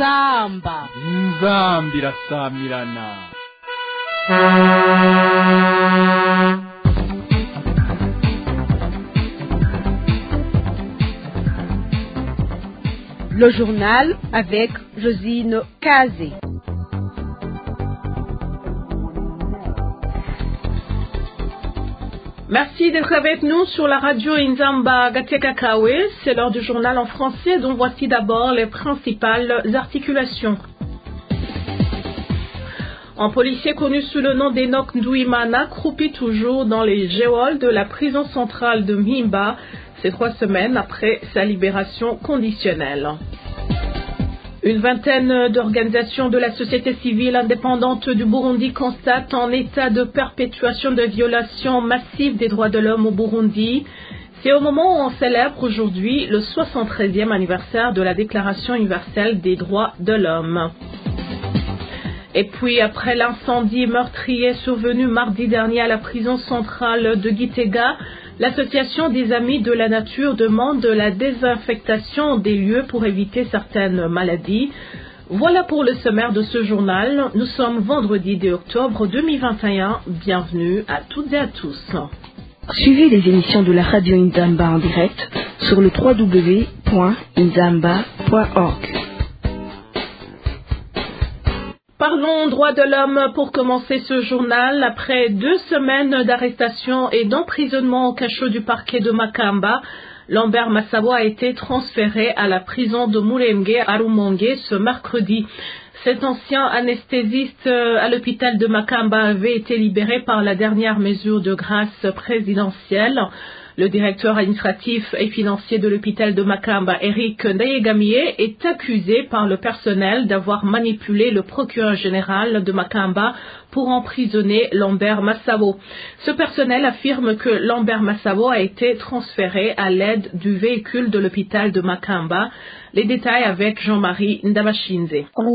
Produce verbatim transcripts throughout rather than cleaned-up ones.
inzamba inzamba irasamirana. Le journal avec Josine Kazé. Merci d'être avec nous sur la radio Inzamba Gateka-Kawe. C'est l'heure du journal en français dont voici d'abord les principales articulations. Un policier connu sous le nom d'Enoch Ndouimana croupit toujours dans les geôles de la prison centrale de Mpimba, ces trois semaines après sa libération conditionnelle. Une vingtaine d'organisations de la société civile indépendante du Burundi constatent un état de perpétuation de violations massives des droits de l'homme au Burundi. C'est au moment où on célèbre aujourd'hui le soixante-treizième anniversaire de la Déclaration universelle des droits de l'homme. Et puis, après l'incendie meurtrier survenu mardi dernier à la prison centrale de Gitega, l'Association des Amis de la Nature demande la désinfectation des lieux pour éviter certaines maladies. Voilà pour le sommaire de ce journal. Nous sommes vendredi deux octobre deux mille vingt et un. Bienvenue à toutes et à tous. Suivez les émissions de la radio Inzamba en direct sur le w w w point inzamba point org. Parlons droits de l'homme pour commencer ce journal. Après deux semaines d'arrestation et d'emprisonnement au cachot du parquet de Makamba, Lambert Massabo a été transféré à la prison de Mulenge à Rumonge ce mercredi. Cet ancien anesthésiste à l'hôpital de Makamba avait été libéré par la dernière mesure de grâce présidentielle. Le directeur administratif et financier de l'hôpital de Makamba, Eric Ndayegamiye, est accusé par le personnel d'avoir manipulé le procureur général de Makamba pour emprisonner Lambert Massabo. Ce personnel affirme que Lambert Massabo a été transféré à l'aide du véhicule de l'hôpital de Makamba. Les détails avec Jean-Marie Ndabashinze.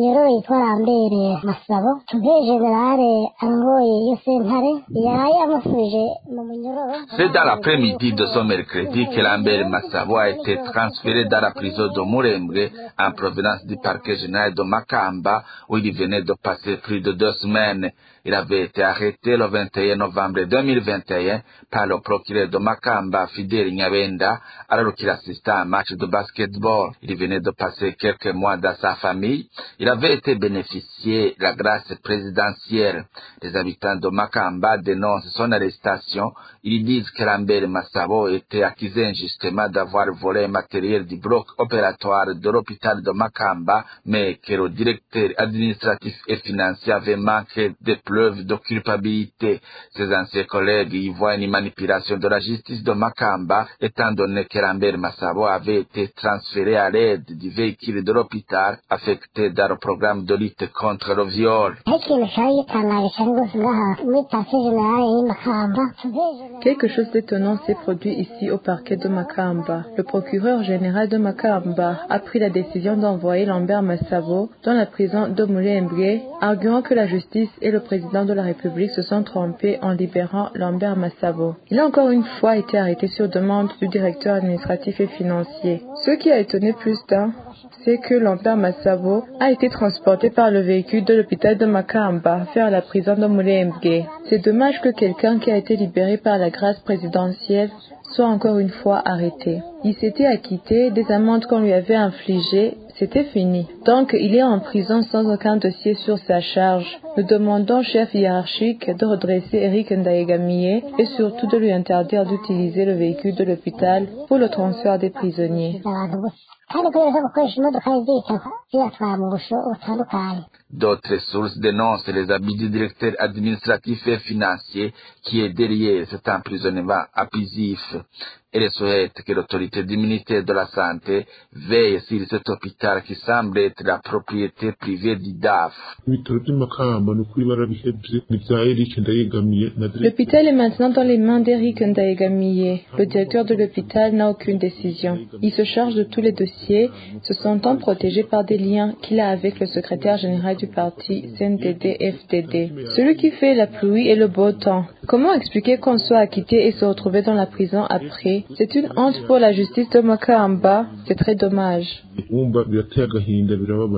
C'est dans l'après-midi de ce mercredi que Lambert Massabo a été transféré dans la prison de Murembe en provenance du parquet général de Makamba où il venait de passer plus de deux semaines. Il avait été arrêté le vingt et un novembre deux mille vingt et un par le procureur de Makamba, Fidel Nyabenda, alors qu'il assistait à un match de basketball. Il venait de passer quelques mois dans sa famille. Il avait été bénéficié de la grâce présidentielle. Les habitants de Makamba dénoncent son arrestation. Ils disent que Lambert Massabo était accusé injustement d'avoir volé un matériel du bloc opératoire de l'hôpital de Makamba, mais que le directeur administratif et financier avait manqué de preuves de culpabilité. Ses anciens collègues y voient une manipulation de la justice de Makamba, étant donné que Lambert Massabo avait été transféré à l'aide du véhicule de l'hôpital affecté dans le programme de lutte contre le viol. Quelque chose d'étonnant s'est produit ici au parquet de Makamba. Le procureur général de Makamba a pris la décision d'envoyer Lambert Massabo dans la prison de Mulenge, arguant que la justice et le président de la République se sont trompés en libérant Lambert Massabo. Il a encore une fois été arrêté sur demande du directeur administratif et financier. Ce qui a étonné plus d'un, c'est que Lambert Massabo a été transporté par le véhicule de l'hôpital de Makamba vers la prison de Mulenge. C'est dommage que quelqu'un qui a été libéré par la grâce présidentielle soit encore une fois arrêté. Il s'était acquitté des amendes qu'on lui avait infligées, c'était fini. Donc il est en prison sans aucun dossier sur sa charge. Nous demandons au chef hiérarchique de redresser Eric Ndayegamiye et surtout de lui interdire d'utiliser le véhicule de l'hôpital pour le transfert des prisonniers. D'autres sources dénoncent les abus du directeur administratif et financier qui est derrière cet emprisonnement abusif. Elle souhaite que l'autorité du ministère de la Santé veille sur cet hôpital qui semble être la propriété privée du D A F. L'hôpital est maintenant dans les mains d'Eric Ndayegamiye. Le directeur de l'hôpital n'a aucune décision. Il se charge de tous les dossiers, se sentant protégé par des liens qu'il a avec le secrétaire général du parti C N D D F D D. Celui qui fait la pluie et le beau temps. Comment expliquer qu'on soit acquitté et se retrouver dans la prison après? C'est une honte pour la justice de Makamba. C'est très dommage.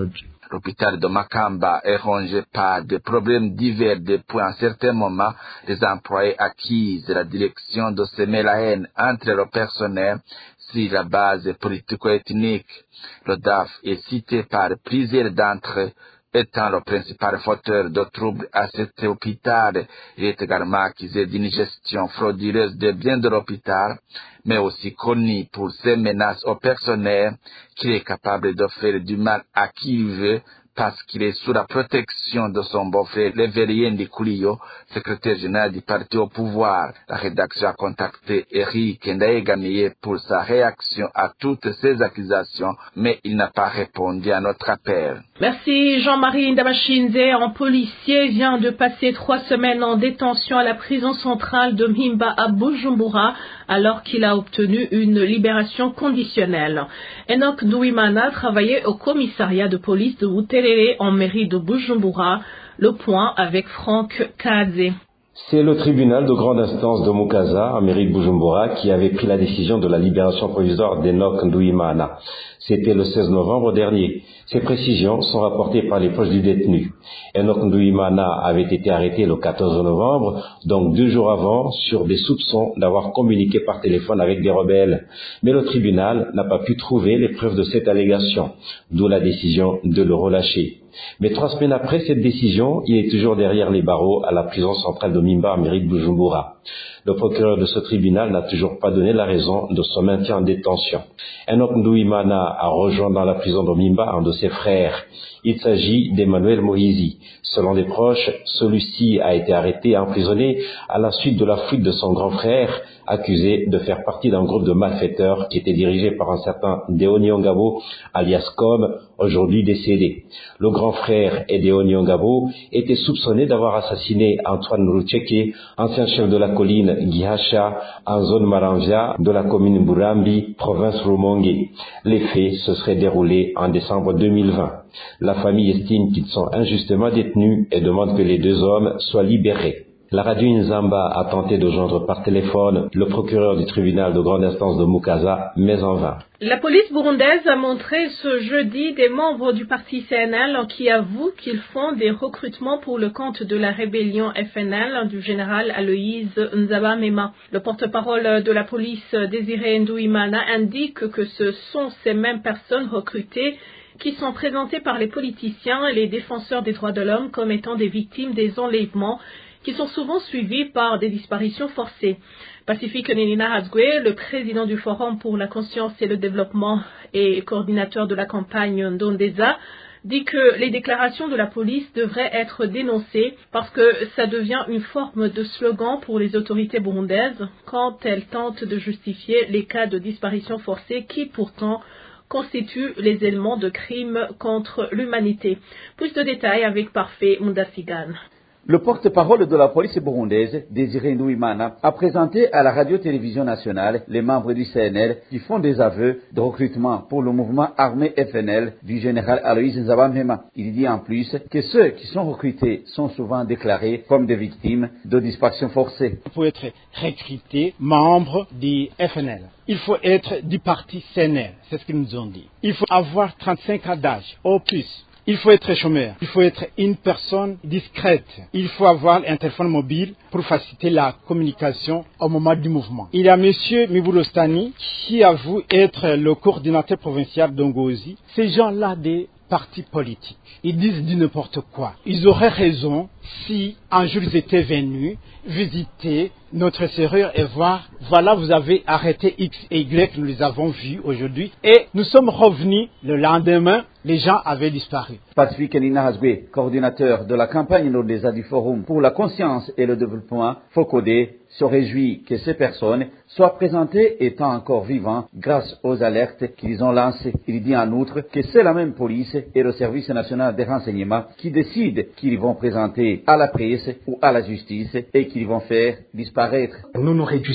L'hôpital de Makamba est rongé par des problèmes divers depuis un certain moment. Les employés accusent la direction de semer la haine entre le personnel sur la base politico-ethnique. Le D A F est cité par plusieurs d'entre eux étant le principal fauteur de troubles à cet hôpital. Il est également accusé d'une gestion frauduleuse des biens de l'hôpital, mais aussi connu pour ses menaces au personnel, qu'il est capable de faire du mal à qui il veut, parce qu'il est sous la protection de son beau-frère Lévérien Di Culio, secrétaire général du parti au pouvoir. La rédaction a contacté Eric Ndaegamiye pour sa réaction à toutes ces accusations, mais il n'a pas répondu à notre appel. Merci Jean-Marie Ndabashinze. Un policier vient de passer trois semaines en détention à la prison centrale de Mhimba à Bujumbura, alors qu'il a obtenu une libération conditionnelle. Enoch Douimana travaillait au commissariat de police de Buterere en mairie de Bujumbura. Le point avec Franck Kadze. C'est le tribunal de grande instance de Mukaza, en mairie de Bujumbura, qui avait pris la décision de la libération provisoire d'Enoch Douimana. C'était le seize novembre dernier. Ces précisions sont rapportées par les proches du détenu. Enoch Douimana avait été arrêté le quatorze novembre, donc deux jours avant, sur des soupçons d'avoir communiqué par téléphone avec des rebelles. Mais le tribunal n'a pas pu trouver les preuves de cette allégation, d'où la décision de le relâcher. Mais trois semaines après cette décision, il est toujours derrière les barreaux à la prison centrale de Mhimba, en mairie de Bujumbura. Le procureur de ce tribunal n'a toujours pas donné la raison de son maintien en détention. Enoch Douimana a rejoint dans la prison de Mhimba un de ses frères. Il s'agit d'Emmanuel Moïsi. Selon des proches, celui-ci a été arrêté et emprisonné à la suite de la fuite de son grand frère, accusé de faire partie d'un groupe de malfaiteurs qui était dirigé par un certain Deoni Ongabo, alias Com, aujourd'hui décédé. Le grand frère et Deoni Ongabo était soupçonné d'avoir assassiné Antoine Rucheke, ancien chef de la colline Gihasha, en zone Maranvia de la commune Burambi, province Rumonge. Les faits se seraient déroulés en décembre deux mille vingt. La famille estime qu'ils sont injustement détenus et demande que les deux hommes soient libérés. La radio Inzamba a tenté de joindre par téléphone le procureur du tribunal de grande instance de Mukaza, mais en vain. La police burundaise a montré ce jeudi des membres du parti C N L qui avouent qu'ils font des recrutements pour le compte de la rébellion F N L du général Aloïse Nzabamema. Le porte-parole de la police, Désiré Ndouimana, indique que ce sont ces mêmes personnes recrutées qui sont présentées par les politiciens et les défenseurs des droits de l'homme comme étant des victimes des enlèvements qui sont souvent suivis par des disparitions forcées. Pacifique Nenina Hazgwe, le président du Forum pour la conscience et le développement et coordinateur de la campagne Ndondeza, dit que les déclarations de la police devraient être dénoncées parce que ça devient une forme de slogan pour les autorités burundaises quand elles tentent de justifier les cas de disparition forcée qui pourtant constituent les éléments de crimes contre l'humanité. Plus de détails avec Parfait Mundasigan. Le porte-parole de la police burundaise, Désiré Ndouimana, a présenté à la radio-télévision nationale les membres du C N L qui font des aveux de recrutement pour le mouvement armé F N L du général Aloïse Nzabamema. Il dit en plus que ceux qui sont recrutés sont souvent déclarés comme des victimes de disparition forcée. Il faut être recruté membre du F N L. Il faut être du parti C N L, c'est ce qu'ils nous ont dit. Il faut avoir trente-cinq ans d'âge, au plus. Il faut être chômeur, il faut être une personne discrète, il faut avoir un téléphone mobile pour faciliter la communication au moment du mouvement. Il y a M. Miboulostani qui avoue être le coordinateur provincial d'Ongozi. Ces gens-là des partis politiques, ils disent du n'importe quoi. Ils auraient raison si un jour ils étaient venus visiter notre serrure et voir, voilà, vous avez arrêté X et Y, nous les avons vus aujourd'hui, et nous sommes revenus le lendemain, les gens avaient disparu. Pacifique Nina Hazgwe, coordinateur de la campagne Ndondeza du Forum pour la conscience et le développement, Focodé, se réjouit que ces personnes soient présentées étant encore vivants grâce aux alertes qu'ils ont lancées. Il dit en outre que c'est la même police et le service national des renseignements qui décident qu'ils vont présenter à la presse ou à la justice et qu'ils vont faire disparaître. Nous nous réjouissons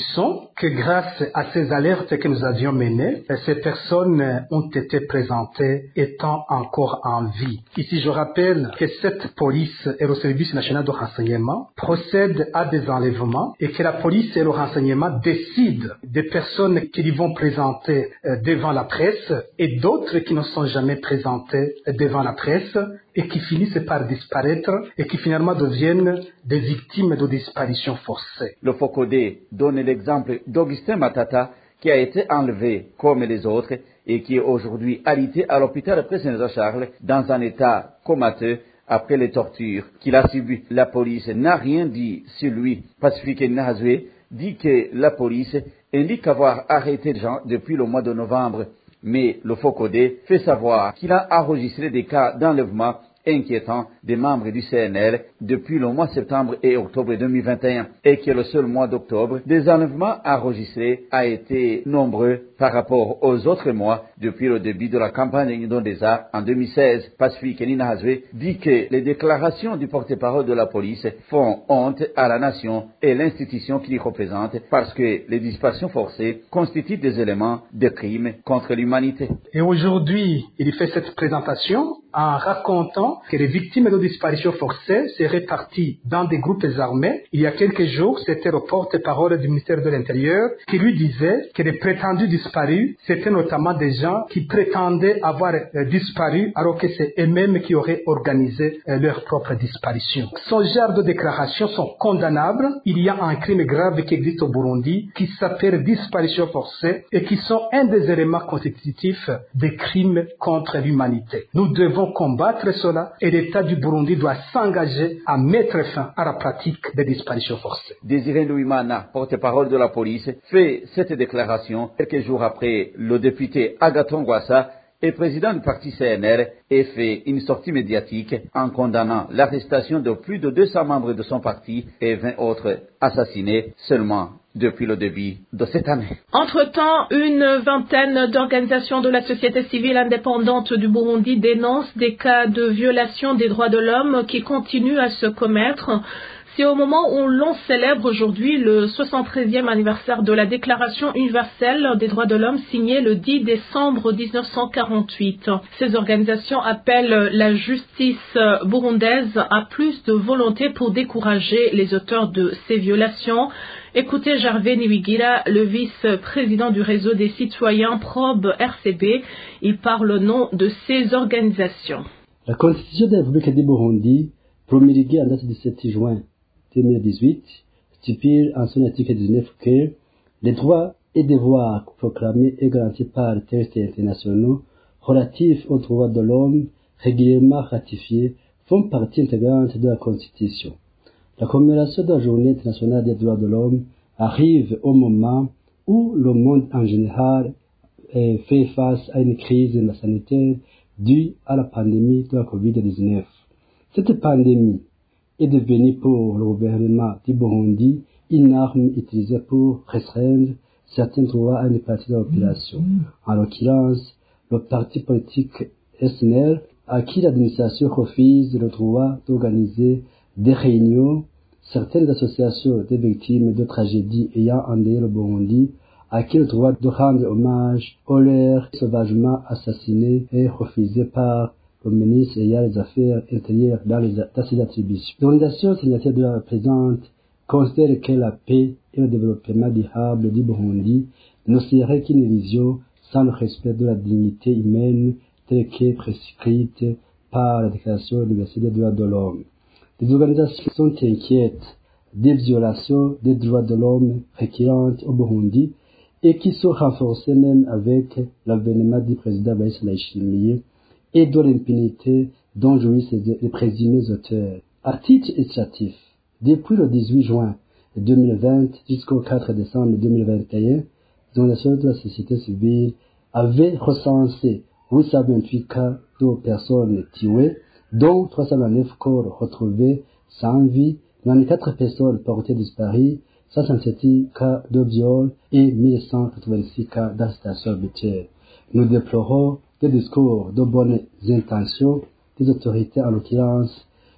que grâce à ces alertes que nous avions menées, ces personnes ont été présentées étant encore en vie. Ici, je rappelle que cette police et le service national de renseignement procèdent à des enlèvements et que la police et le renseignement décident des personnes qu'ils vont présenter devant la presse et d'autres qui ne sont jamais présentées devant la presse et qui finissent par disparaître et qui finalement deviennent des victimes de disparition forcée. Le Focodé donne l'exemple d'Augustin Matata qui a été enlevé comme les autres et qui est aujourd'hui alité à l'hôpital Saint-Charles dans un état comateux après les tortures qu'il a subies. La police n'a rien dit sur lui. Pacifique Nahazoué dit que la police indique avoir arrêté les gens depuis le mois de novembre. Mais le Focodé fait savoir qu'il a enregistré des cas d'enlèvement inquiétants des membres du C N L depuis le mois de septembre et octobre deux mille vingt et un et que le seul mois d'octobre, des enlèvements enregistrés a été nombreux par rapport aux autres mois depuis le début de la campagne Indondesa en deux mille seize. Pacifique Nina Hazwe dit que les déclarations du porte-parole de la police font honte à la nation et l'institution qui l'y représente parce que les disparitions forcées constituent des éléments de crimes contre l'humanité. Et aujourd'hui, il fait cette présentation en racontant que les victimes de disparitions forcées seraient réparties dans des groupes armés. Il y a quelques jours, c'était le porte-parole du ministère de l'Intérieur qui lui disait que les prétendus disparus, c'était notamment des gens qui prétendaient avoir euh, disparu alors que c'est eux-mêmes qui auraient organisé euh, leur propre disparition. Ce genre de déclarations sont condamnables. Il y a un crime grave qui existe au Burundi qui s'appelle disparition forcée et qui sont un des éléments constitutifs des crimes contre l'humanité. Nous devons combattre cela et l'État du Burundi doit s'engager à mettre fin à la pratique des disparitions forcées. Désiré Louimana, porte-parole de la police, fait cette déclaration quelques jours après le député Agathon Rwasa et président du parti C N R ait fait une sortie médiatique en condamnant l'arrestation de plus de deux cents membres de son parti et vingt autres assassinés seulement depuis le début de cette année. Entre-temps, une vingtaine d'organisations de la société civile indépendante du Burundi dénoncent des cas de violation des droits de l'homme qui continuent à se commettre. C'est au moment où l'on célèbre aujourd'hui le soixante-treizième anniversaire de la Déclaration universelle des droits de l'homme signée le dix décembre mille neuf cent quarante-huit. Ces organisations appellent la justice burundaise à plus de volonté pour décourager les auteurs de ces violations. Écoutez Gervais Niwigira, le vice-président du réseau des citoyens Probe R C B. Il parle au nom de ces organisations. La Constitution de la République du Burundi, promulguée en date du dix-sept juin deux mille dix-huit, stipule en son article dix-neuf que les droits et devoirs proclamés et garantis par les textes internationaux relatifs aux droits de l'homme régulièrement ratifiés font partie intégrante de la Constitution. La commémoration de la Journée internationale des droits de l'homme arrive au moment où le monde en général fait face à une crise sanitaire due à la pandémie de la covid dix-neuf. Cette pandémie est devenue pour le gouvernement du Burundi une arme utilisée pour restreindre certains droits à une partie de la population. En l'occurrence, le parti politique S N L, à qui l'administration refuse le droit d'organiser des réunions, certaines associations de victimes de tragédies ayant endeuillé le Burundi, à qui le droit de rendre hommage aux leurs sauvagement assassinés est refusé par le ministre ayant les affaires intérieures dans, les, dans ses attributions. L'organisation signataire de la présente considère que la paix et le développement durable du Burundi ne seraient qu'une vision sans le respect de la dignité humaine telle qu'est prescrite par la Déclaration universelle des droits de l'homme. Les organisations sont inquiètes des violations des droits de l'homme récurrentes au Burundi et qui sont renforcées même avec l'avènement du président Evariste Ndayishimiye et de l'impunité dont jouissent les présumés auteurs. À titre illustratif, depuis le dix-huit juin deux mille vingt jusqu'au quatre décembre deux mille vingt et un, les organisations de la société civile avaient recensé huit cent vingt-huit cas de personnes tuées, dont trois cent vingt-neuf corps retrouvés sans vie, vingt-quatre personnes portées disparues, cent soixante-sept cas de viol et mille cent quatre-vingt-six cas d'arrestation arbitraire. Nous déplorons des discours de bonnes intentions des autorités, en l'occurrence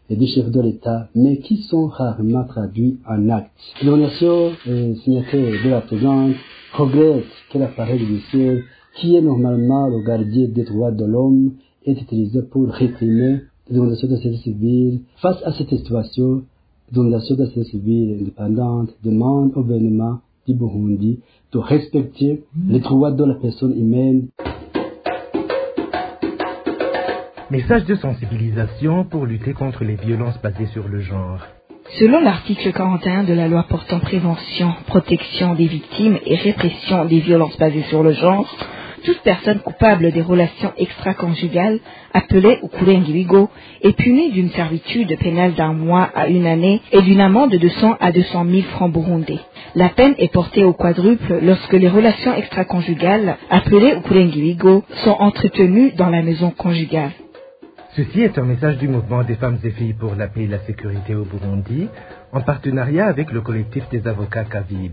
et du chef de l'État, mais qui sont rarement traduits en actes. L'organisation euh, signataire de la présente regrette que l'appareil judiciaire, qui est normalement le gardien des droits de l'homme, est utilisé pour réprimer les organisations de société civile. Face à cette situation, les organisations de société civile indépendantes demandent au gouvernement du Burundi de respecter les droits de la personne humaine. Message de sensibilisation pour lutter contre les violences basées sur le genre. Selon l'article quarante et un de la loi portant prévention, protection des victimes et répression des violences basées sur le genre, toute personne coupable des relations extra-conjugales, appelée Ukurengiwigo, est punie d'une servitude pénale d'un mois à une année et d'une amende de deux cents à deux cent mille francs burundais. La peine est portée au quadruple lorsque les relations extra-conjugales, appelées Ukurengiwigo, sont entretenues dans la maison conjugale. Ceci est un message du mouvement des femmes et filles pour la paix et la sécurité au Burundi, en partenariat avec le collectif des avocats Kavib.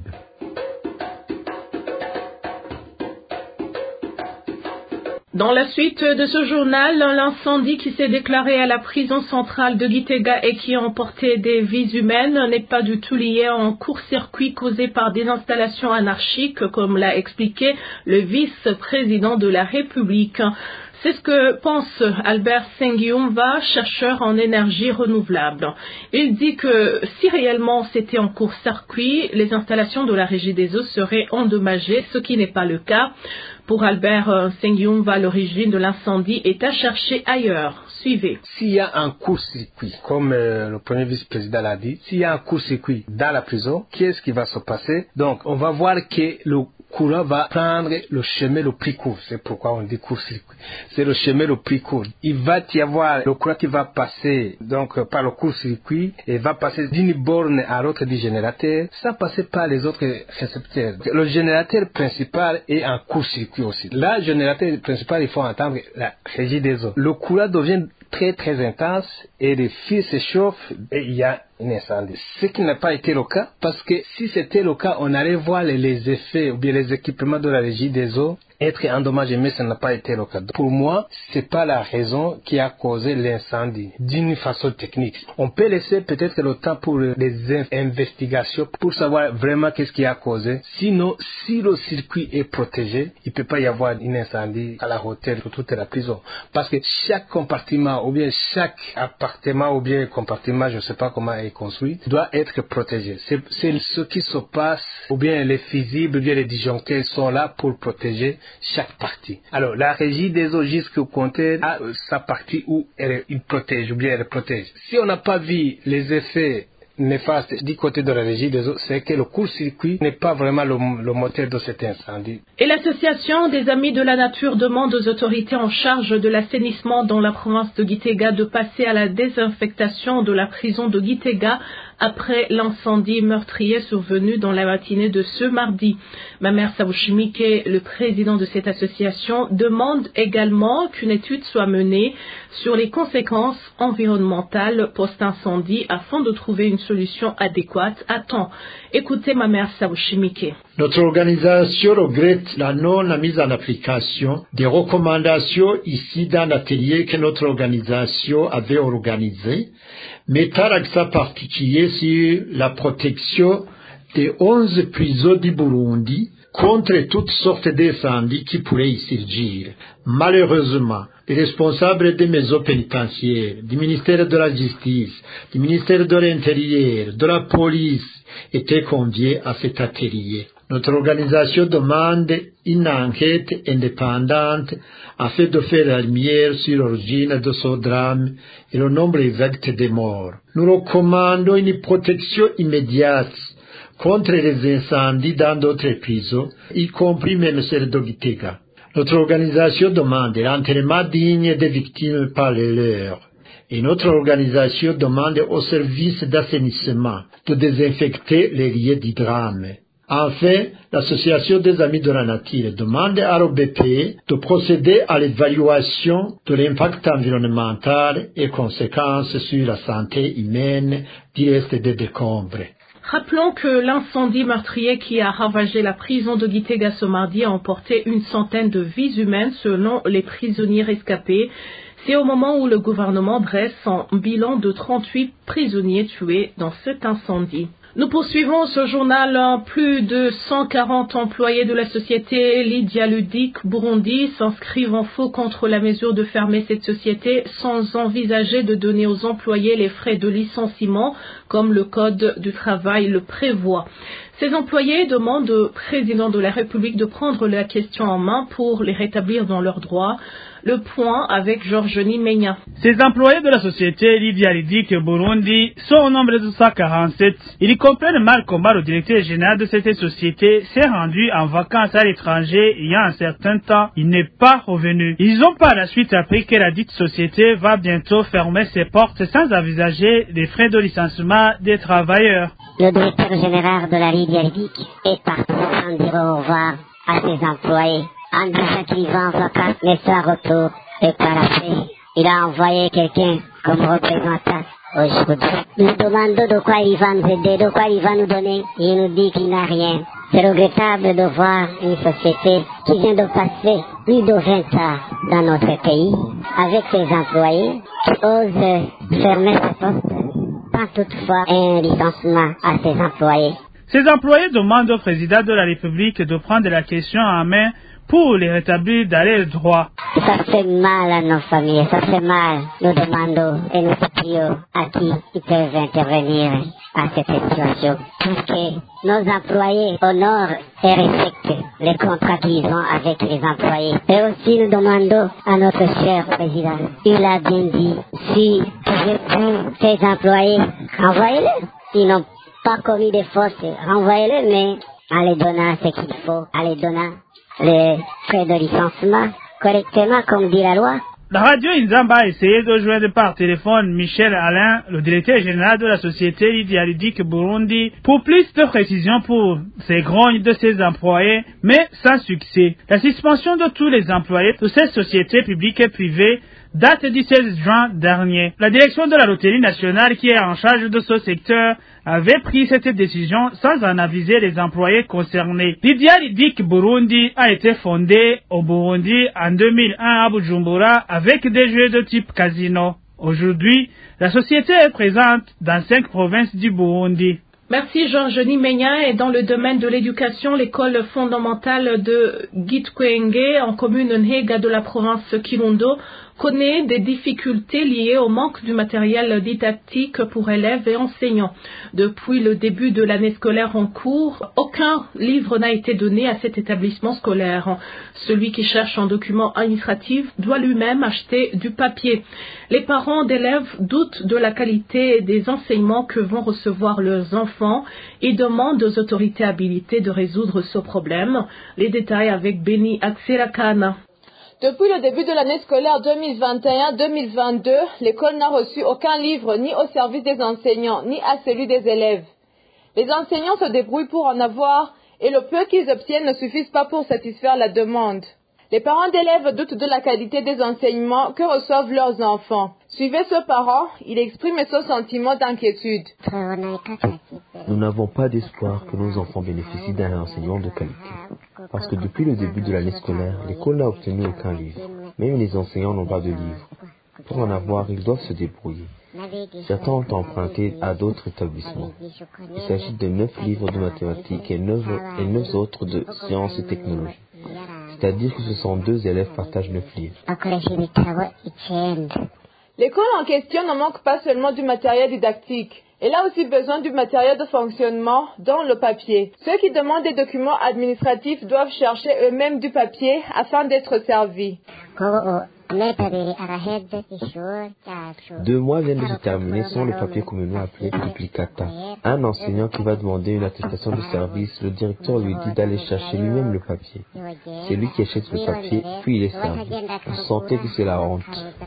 Dans la suite de ce journal, l'incendie qui s'est déclaré à la prison centrale de Gitega et qui a emporté des vies humaines n'est pas du tout lié à un court-circuit causé par des installations anarchiques, comme l'a expliqué le vice-président de la République. C'est ce que pense Albert Sengiumva, chercheur en énergie renouvelable. Il dit que si réellement c'était en court-circuit, les installations de la Régie des eaux seraient endommagées, ce qui n'est pas le cas. Pour Albert Sengiumva, l'origine de l'incendie est à chercher ailleurs. Suivez. S'il y a un court-circuit, comme euh, le premier vice-président l'a dit, s'il y a un court-circuit dans la prison, qu'est-ce qui va se passer? Donc, on va voir que le courant va prendre le chemin le plus court. C'est pourquoi on dit court-circuit. C'est le chemin le plus court. Il va y avoir le courant qui va passer donc par le court-circuit et va passer d'une borne à l'autre du générateur sans passer par les autres récepteurs. Le générateur principal est un court-circuit aussi. Là, le générateur principal, il faut entendre la régie des eaux. Le courant devient très très intense et les fils s'échauffent et il y a un incendie. Ce qui n'a pas été le cas, parce que si c'était le cas, on allait voir les, les effets ou bien les équipements de la régie des eaux être endommagés, mais ça n'a pas été le cas. Pour moi, c'est pas la raison qui a causé l'incendie d'une façon technique. On peut laisser peut-être le temps pour les investigations pour savoir vraiment qu'est-ce qui a causé. Sinon, si le circuit est protégé, il peut pas y avoir un incendie à la hauteur de toute la prison. Parce que chaque compartiment ou bien chaque appartement ou bien compartiment, je ne sais pas comment est construit, doit être protégé. C'est, c'est ce qui se passe ou bien les fusibles ou bien les disjoncteurs sont là pour protéger chaque partie. Alors, la régie des eaux jusqu'au compteur a euh, sa partie où elle, elle protège ou bien elle protège. Si on n'a pas vu les effets néfaste du côté de la régie des eaux, c'est que le court-circuit n'est pas vraiment le, le moteur de cet incendie. Et l'association des Amis de la Nature demande aux autorités en charge de l'assainissement dans la province de Gitega de passer à la désinfectation de la prison de Gitega après l'incendie meurtrier survenu dans la matinée de ce mardi. Mamer Savouchimike, le président de cette association, demande également qu'une étude soit menée sur les conséquences environnementales post-incendie afin de trouver une solution adéquate à temps. Écoutez Mamer Savouchimike. Notre organisation regrette la non-mise en application des recommandations ici d'un atelier que notre organisation avait organisé, mettant l'accent particulier sur la protection des onze prisons du Burundi contre toutes sortes d'incendies qui pourraient y surgir. Malheureusement, les responsables des maisons pénitentiaires, du ministère de la Justice, du ministère de l'Intérieur, de la police étaient conviés à cet atelier. Notre organisation demande une enquête indépendante afin de faire la lumière sur l'origine de ce drame et le nombre exact des morts. Nous recommandons une protection immédiate contre les incendies dans d'autres prisons, y compris même celle de Gitega. Notre organisation demande l'enterrement digne des victimes par les leurs. Et notre organisation demande aux services d'assainissement de désinfecter les lieux du drame. Enfin, l'Association des Amis de la Nature demande à l'O B P de procéder à l'évaluation de l'impact environnemental et conséquences sur la santé humaine du reste des décombres. Rappelons que l'incendie meurtrier qui a ravagé la prison de Gitega ce mardi a emporté une centaine de vies humaines selon les prisonniers rescapés. C'est au moment où le gouvernement dresse un bilan de trente-huit prisonniers tués dans cet incendie. Nous poursuivons ce journal. Plus de cent quarante employés de la société Lydia Ludic Burundi s'inscrivent en faux contre la mesure de fermer cette société sans envisager de donner aux employés les frais de licenciement comme le Code du travail le prévoit. Ces employés demandent au président de la République de prendre la question en main pour les rétablir dans leurs droits. Le point avec Georges Nimenya. Ces employés de la société Lydia Ludic Burundi sont au nombre de cent quarante-sept. Ils comprennent mal comment le directeur général de cette société s'est rendu en vacances à l'étranger il y a un certain temps. Il n'est pas revenu. Ils ont par la suite appris que la dite société va bientôt fermer ses portes sans envisager les frais de licenciement des travailleurs. Le directeur général de la Lydia Ludic est parti sans dire au revoir à ses employés. En disant qu'il va en vacances, mais sans retour, et par après, il a envoyé quelqu'un comme représentant aujourd'hui. Nous demandons de quoi il va nous aider, de quoi il va nous donner. Il nous dit qu'il n'a rien. C'est regrettable de voir une société qui vient de passer plus de vingt ans dans notre pays, avec ses employés, qui osent fermer ses portes, sans toutefois un licenciement à ses employés. Ces employés demandent au président de la République de prendre la question en main pour les rétablir dans les droits. Ça fait mal à nos familles, ça fait mal. Nous demandons et nous supplions à qui ils peuvent intervenir à cette situation. Parce que nos employés honorent et respectent les contrats qu'ils ont avec les employés. Et aussi nous demandons à notre cher président, il a bien dit, si je prends ces employés, renvoyez-les. Ils n'ont pas commis des fautes, renvoyez-les, mais en les donnant ce qu'il faut, en les donnant les frais de licenciement correctement comme dit la loi. La radio Inzamba a essayé de joindre par téléphone Michel Alain, le directeur général de la société Lydia Ludic Burundi, pour plus de précisions pour ces grognes de ses employés, mais sans succès. La suspension de tous les employés de ces sociétés publiques et privées date du seize juin dernier. La direction de la loterie nationale qui est en charge de ce secteur avait pris cette décision sans en aviser les employés concernés. Lydia Ludic Burundi a été fondée au Burundi en deux mille un à Bujumbura avec des jeux de type casino. Aujourd'hui, la société est présente dans cinq provinces du Burundi. Merci Georges Nimenya. Et dans le domaine de l'éducation, l'école fondamentale de Gitkwenge en commune Nhega de la province Kirundo connaît des difficultés liées au manque du matériel didactique pour élèves et enseignants. Depuis le début de l'année scolaire en cours, aucun livre n'a été donné à cet établissement scolaire. Celui qui cherche un document administratif doit lui-même acheter du papier. Les parents d'élèves doutent de la qualité des enseignements que vont recevoir leurs enfants et demandent aux autorités habilitées de résoudre ce problème. Les détails avec Beni Akserakana. Depuis le début de l'année scolaire deux mille vingt et un deux mille vingt-deux, l'école n'a reçu aucun livre ni au service des enseignants ni à celui des élèves. Les enseignants se débrouillent pour en avoir et le peu qu'ils obtiennent ne suffisent pas pour satisfaire la demande. Les parents d'élèves doutent de la qualité des enseignements que reçoivent leurs enfants. Suivez ce parent, il exprime ce sentiment d'inquiétude. Nous n'avons pas d'espoir que nos enfants bénéficient d'un enseignement de qualité. Parce que depuis le début de l'année scolaire, l'école n'a obtenu aucun livre. Même les enseignants n'ont pas de livre. Pour en avoir, ils doivent se débrouiller. Certains ont emprunté à d'autres établissements. Il s'agit de neuf livres de mathématiques et neuf, et neuf autres de sciences et technologies. C'est-à-dire que ce sont deux élèves partagent neuf livres. L'école en question ne manque pas seulement du matériel didactique. Elle a aussi besoin du matériel de fonctionnement, dont le papier. Ceux qui demandent des documents administratifs doivent chercher eux-mêmes du papier afin d'être servis. Deux mois viennent de se terminer sans le papier communément appelé duplicata. Un enseignant qui va demander une attestation de service, le directeur lui dit d'aller chercher lui-même le papier. C'est lui qui achète le papier, puis il est servi. Vous sentez que c'est la honte.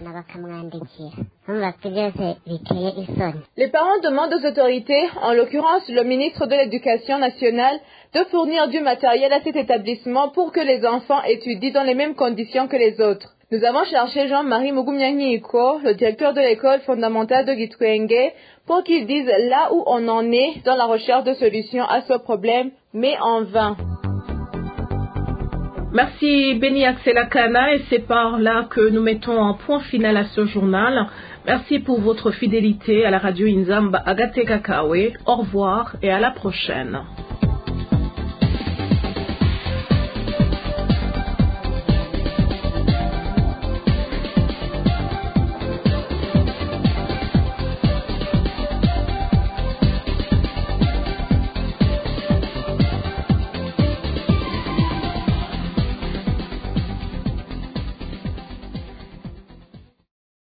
Les parents demandent aux autorités, en l'occurrence le ministre de l'Éducation nationale, de fournir du matériel à cet établissement pour que les enfants étudient dans les mêmes conditions que les autres. Nous avons cherché Jean-Marie Mugumyanyiko, le directeur de l'école fondamentale de Gitwenge, pour qu'il dise là où on en est dans la recherche de solutions à ce problème, mais en vain. Merci Béni Akselakana, et c'est par là que nous mettons un point final à ce journal. Merci pour votre fidélité à la radio Inzamba Agate Kakawe. Au revoir et à la prochaine.